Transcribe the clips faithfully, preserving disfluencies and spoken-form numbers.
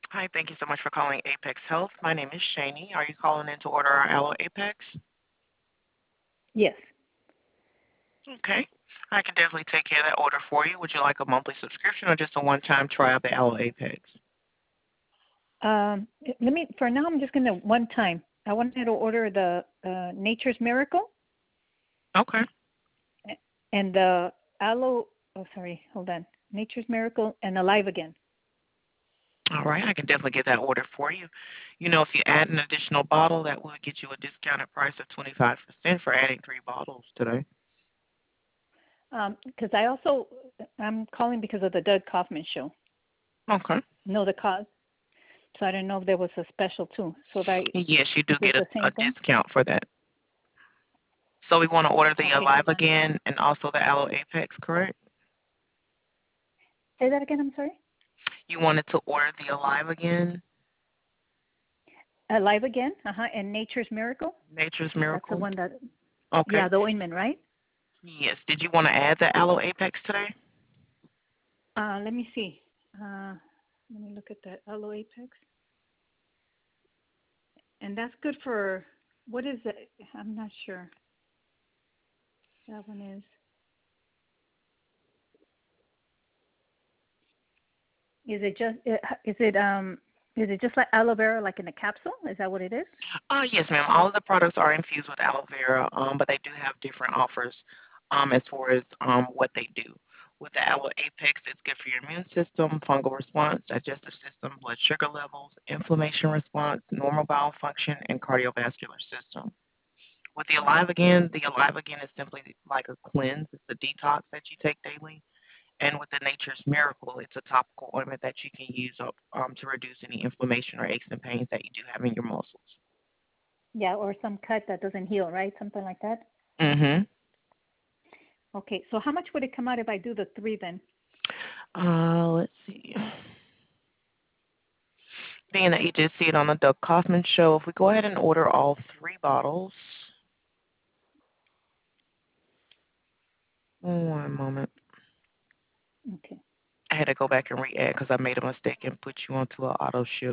Hi, thank you so much for calling Apex Health. My name is Shani. Are you calling in to order our Aloe Apex? Yes. Okay. I can definitely take care of that order for you. Would you like a monthly subscription or just a one-time try of the Aloe Apex? Um, let me. For now, I'm just gonna one time. I wanted to order the uh, Nature's Miracle Okay. and the aloe. Oh, sorry. Hold on. Nature's Miracle and Alive Again. All right. I can definitely get that order for you. You know, if you add an additional bottle, that will get you a discounted price of twenty-five percent for adding three bottles today. Because I also I'm calling because of the Doug Kaufman show. Okay. Know the cause. So I don't know if there was a special too. So that Yes, you do is this get a, the a same thing? discount for that. So we want to order the Okay, Alive hold on. again and also the Aloe Apex, correct? Say that again. I'm sorry. You wanted to order the Alive again, Alive Again. Uh huh. And Nature's Miracle. Nature's That's the Miracle. one that. Okay. Yeah, the ointment, right? Yes. Did you want to add the Aloe Apex today? Uh, let me see. Uh, let me look at that Aloe Apex. And that's good for what is it? I'm not sure. That one is. Is it just? Is it um? Is it just like aloe vera, like in a capsule? Is that what it is? Uh, yes, ma'am. All of the products are infused with aloe vera, um, but they do have different offers um, as far as um, what they do. With the Aloe Apex, it's good for your immune system, fungal response, digestive system, blood sugar levels, inflammation response, normal bowel function, and cardiovascular system. With the Alive Again, the Alive Again is simply like a cleanse. It's a detox that you take daily. And with the Nature's Miracle, it's a topical ointment that you can use up, um, to reduce any inflammation or aches and pains that you do have in your muscles. Yeah, or some cut that doesn't heal, right? Something like that. Mm-hmm. Okay, so how much would it come out if I do the three then? Uh, let's see. Being that you did see it on the Doug Kaufman show, if we go ahead and order all three bottles, one moment. Okay. I had to go back and re-add because I made a mistake and put you onto an auto ship.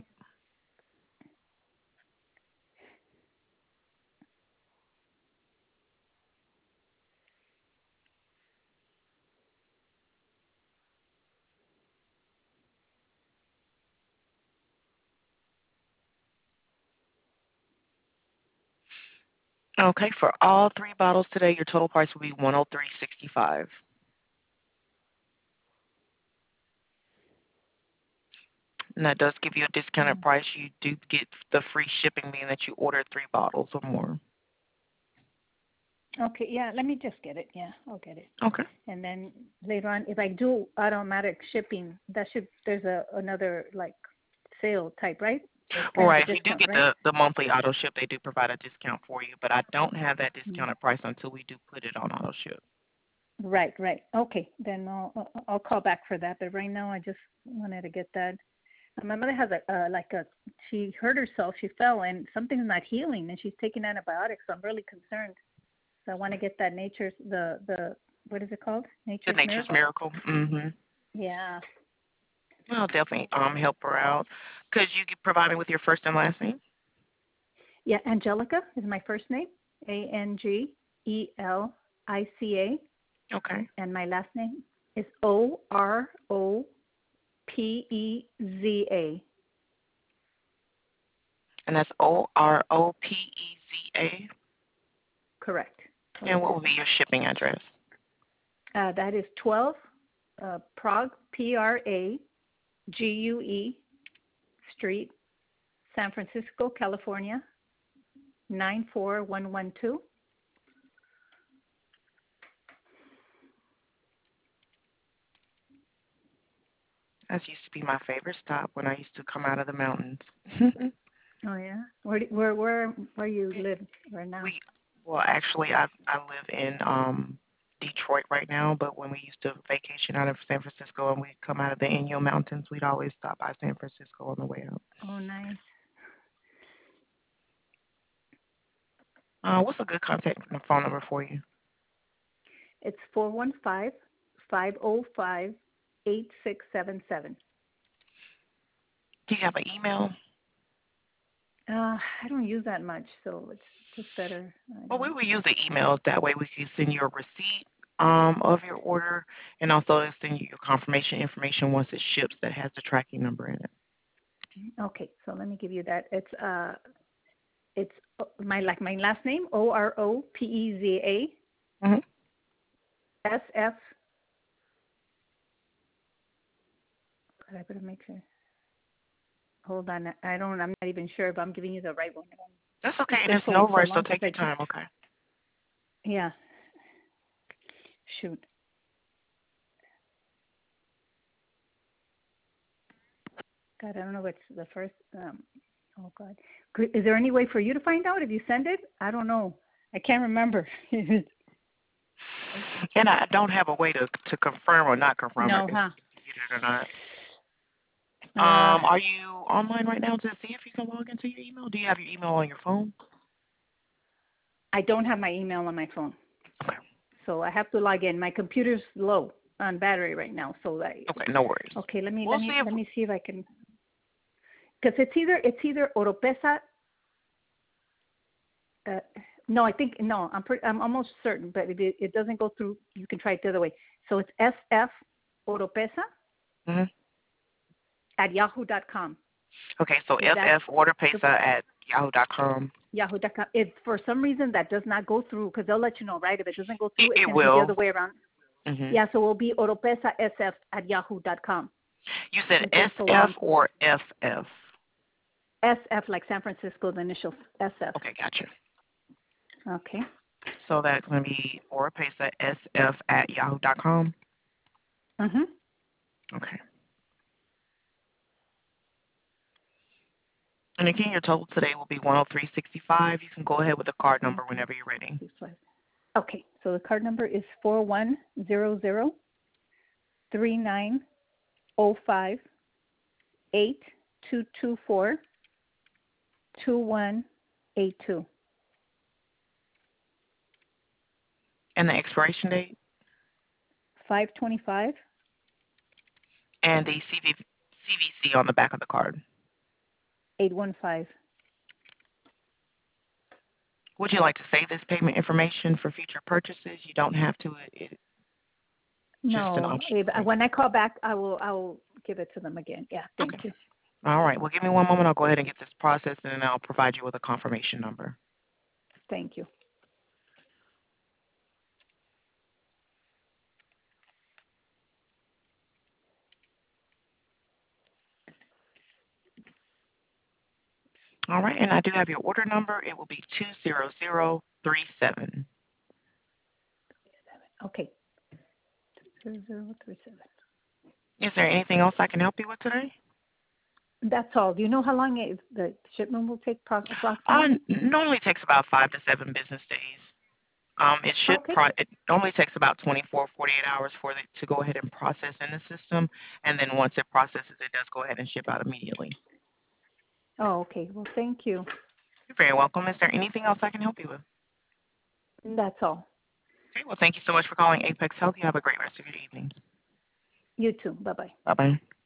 Okay, for all three bottles today, your total price will be one hundred three sixty-five. And that does give you a discounted Mm. price. You do get the free shipping, being that you order three bottles or more. Okay, yeah, let me just get it. Yeah, I'll get it. Okay. And then later on, if I do automatic shipping, that should there's a another like sale type, right? It's All kind of a right. If you do discount, get right? the the monthly auto ship, they do provide a discount for you, but I don't have that Mm. discounted price until we do put it on auto ship. Right, right. Okay, then I'll I'll I'll call back for that. But right now, I just wanted to get that. Uh, My mother has a uh, like a she hurt herself. She fell and something's not healing, and she's taking antibiotics. So I'm really concerned. So I want to get that nature's the the what is it called? The Nature's Nature's Miracle. Miracle. Mm-hmm. Yeah, I'll definitely um help her out. Could you get- provide me with your first and last name? yeah. Angelica is my first name. A N G E L I C A, Okay. and my last name is O R O P E Z A. And that's O R O P E Z A. Correct. And Correct. what will be your shipping address? Uh, that is twelve uh, Prague, P R A G U E Street, San Francisco, California, nine four one one two. That used to be my favorite stop when I used to come out of the mountains. Oh yeah. Where where where where you live right now? we well actually I I live in um Detroit right now, but when we used to vacation out of San Francisco and we'd come out of the Inyo Mountains, we'd always stop by San Francisco on the way out. Oh nice. Uh, what's a good contact phone number for you? It's four one five five zero five eight six seven seven. Do you have an email? Uh, I don't use that much, so it's just better. I Well, we don't. will use the email. That way we can send you a receipt um, of your order and also send you your confirmation information once it ships that has the tracking number in it. Okay, so let me give you that. It's uh, it's uh, my like my last name O R O P E Z A Mm-hmm. S F. I better make sure. Hold on, I don't. I'm not even sure if I'm giving you the right one. That's okay. It's And been there's so no so rush, so long since take I your just. time, okay? Yeah. Shoot. God, I don't know what's the first. Um, oh God, is there any way for you to find out if you send it? I don't know. I can't remember. And I don't have a way to to confirm or not confirm it No, if huh? you get it or not. Uh, Um, are you online right now to see if you can log into your email? Do you have your email on your phone? I don't have my email on my phone, Okay. so I have to log in. My computer's low on battery right now, so I. Okay, no worries. Okay, let me We'll let me see if let me see if I can. Because it's either it's either Oropesa. Uh, no, I think no. I'm pretty, I'm almost certain, but if it, it doesn't go through, you can try it the other way. So it's S F Oropesa hmm at yahoo dot com. Okay, so If that's the ffwaterpesa at yahoo dot com. yahoo dot com. If for some reason that does not go through, because they'll let you know, right? If it doesn't go It, through, it's it going to be the will. other way around. hmm Yeah, so it will be Oropesa S F at yahoo dot com. You said It's been so S F long since. or F F? S F like San Francisco, the initials S F. Okay, gotcha. Okay. So that's going to be Orapesa S F at yahoo dot com. Mhm. Okay. And again, your total today will be one hundred three sixty-five. You can go ahead with the card number whenever you're ready. Okay, so the card number is four one zero zero three nine zero five eight two two four two one eight two. And the expiration date Five twenty five and the C V C V C on the back of the card. eight one five. Would you like to save this payment information for future purchases? You don't have to. It, it's just an No, option. if, Okay. when I call back, I will I will give it to them again. Yeah, thank Okay. you. All right. Well, give me one moment. I'll go ahead and get this processed, and then I'll provide you with a confirmation number. Thank you. All right. And I do have your order number. It will be two zero zero three seven. Okay. Zero zero three seven. Is there anything else I can help you with today? That's all. Do you know how long it, the shipment will take pro- Uh, approximately? normally takes about five to seven business days. Um, it should Okay. pro- it normally takes about twenty-four, forty-eight hours for it to go ahead and process in the system, and then once it processes, it does go ahead and ship out immediately. Oh, okay. Well, thank you. You're very welcome. Is there anything else I can help you with? That's all. Okay. Well, thank you so much for calling Apex Health. You have a great rest of your evening. You too. Bye bye. Bye bye.